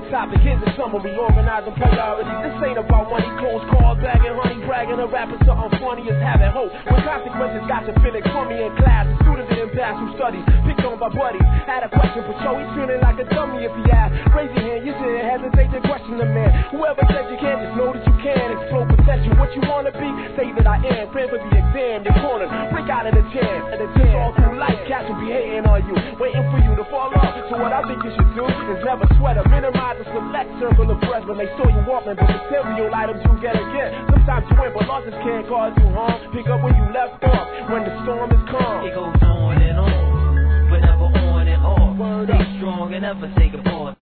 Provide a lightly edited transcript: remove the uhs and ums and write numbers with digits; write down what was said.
topic, here's a summary, organizing priorities. This ain't about money, clothes, cars, bagging, honey, bragging, a rapping something funny is having hope. When consequences got to feeling crummy in class, the student didn't pass who studies, picked on by buddies. Had a question for Joe, he's feeling like a dummy if he asked. Raise your hand, you shouldn't hesitate to question the man. Whoever said you can't, just know that you can. Explode potential, what you wanna be, say that I am. Praying for the exam, your corner, break out of the jam. And the jam, all through life, cats will be hating on you, waiting for you to fall off. So what I think you should do is never sweat or minimize a select circle of friends when they saw you walking, but material items you get again. Sometimes you win, but losses can't cause you harm. Pick up where you left off when the storm is calm. It goes on and on, but never on and off. Stay strong and never take a pause.